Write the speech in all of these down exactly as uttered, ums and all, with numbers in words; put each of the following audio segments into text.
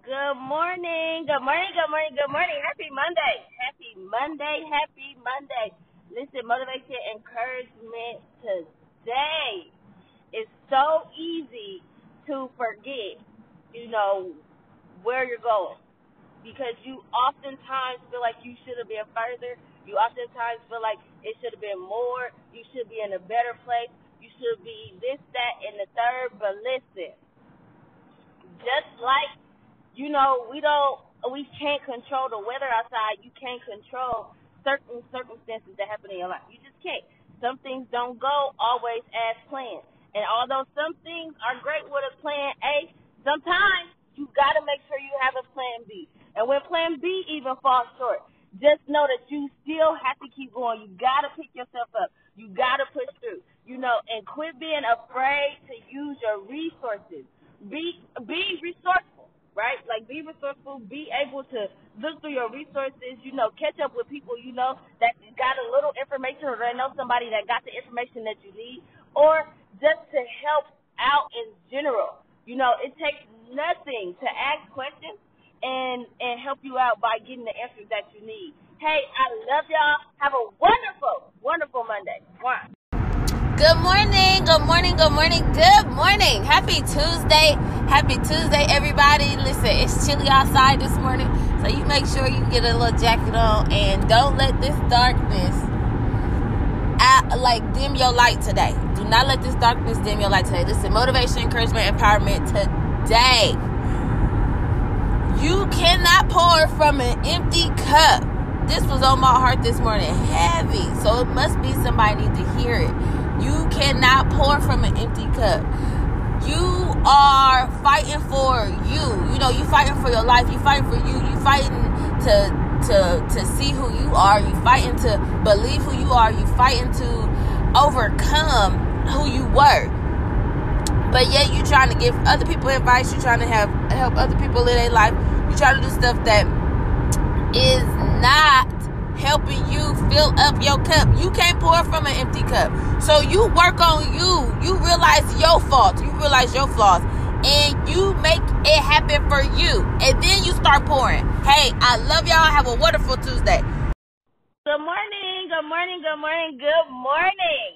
Good morning. Good morning. Good morning. Good morning. Happy Monday. Happy Monday. Happy Monday. Listen, motivation, encouragement today. It's so easy to forget, you know, where you're going because you oftentimes feel like you should have been further. You oftentimes feel like it should have been more. You should be in a better place. You should be this, that, and the third. But listen, just like, you know, we don't, we can't control the weather outside. You can't control certain circumstances that happen in your life. You just can't. Some things don't go always as planned. And although some things are great with a plan A, sometimes you got to make sure you have a plan B. And when plan B even falls short, just know that you still have to keep going. You got to pick yourself up. You got to push through, you know, and quit being afraid to use your resources. Be be resourceful, right? Like, be resourceful, be able to look through your resources, you know, catch up with people you know that got a little information or they know somebody that got the information that you need, or just to help out in general. You know, it takes nothing to ask questions and, and help you out by getting the answers that you need. Hey, I love y'all. Have a wonderful, wonderful Monday. One. Good morning, good morning, good morning, good morning. Happy Tuesday. Happy Tuesday, everybody. Listen, it's chilly outside this morning, so you make sure you get a little jacket on and don't let this darkness out, like dim your light today. Do not let this darkness dim your light today. Listen, motivation, encouragement, empowerment today. You cannot pour from an empty cup. This was on my heart this morning, heavy, so it must be somebody need to hear it. You cannot pour from an empty cup. You are fighting for you. You know, you fighting for your life. You fighting for you. You fighting to to to see who you are. You fighting to believe who you are. You fighting to overcome who you were. But yet you trying to give other people advice. You trying to have help other people live their life. You trying to do stuff that is not helping you fill up your cup. You can't pour from an empty cup. So you work on you. You realize your faults. You realize your flaws. And you make it happen for you. And then you start pouring. Hey, I love y'all. Have a wonderful Tuesday. Good morning. Good morning. Good morning. Good morning.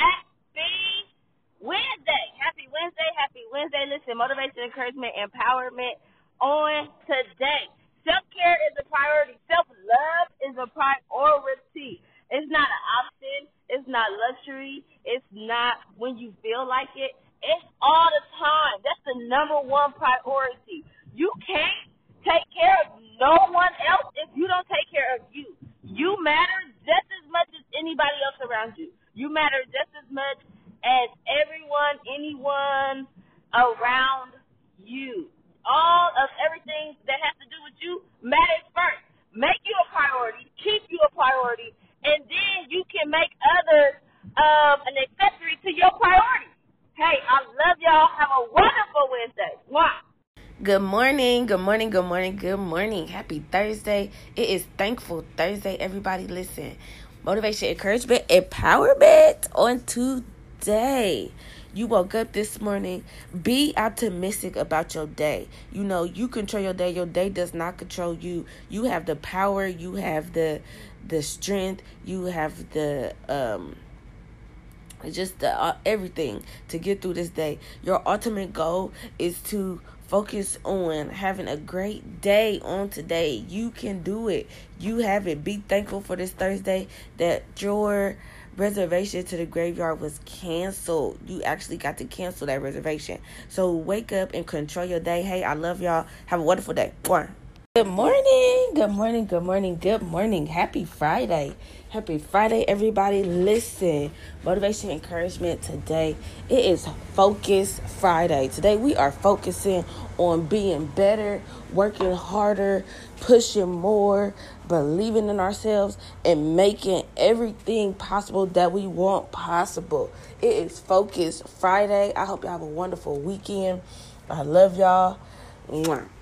Happy Wednesday. Happy Wednesday. Happy Wednesday. Listen, motivation, encouragement, empowerment on today. Self-care is a priority. Self-love is a priority. It's not an option. It's not luxury. It's not when you feel like it. It's all the time. That's the number one priority. You can't take care of no one else if you don't take care of you. You matter just as much as anybody else around you. You matter just as much as everyone, anyone around you. All of everything that has to do with you matters first. Make you a priority, keep you a priority, and then you can make others um, an accessory to your priority. Hey, I love y'all. Have a wonderful Wednesday. Mwah. Good morning, good morning, good morning, good morning. Happy Thursday. It is Thankful Thursday, everybody. Listen, motivation, encouragement, empowerment on today. You woke up this morning, be optimistic about your day. You know, you control your day. Your day does not control you. You have the power. You have the the strength. You have the um just the, uh, everything to get through this day. Your ultimate goal is to focus on having a great day on today. You can do it. You have it. Be thankful for this Thursday that your reservation to the graveyard was canceled. You actually got to cancel that reservation. So wake up and control your day. Hey, I love y'all. Have a wonderful day. Bye. Good morning. Good morning. Good morning. Good morning. Happy Friday. Happy Friday, everybody. Listen, motivation, encouragement today. It is Focus Friday. Today we are focusing on being better, working harder, pushing more, believing in ourselves, and making everything possible that we want possible. It is Focus Friday. I hope y'all have a wonderful weekend. I love y'all. Mwah.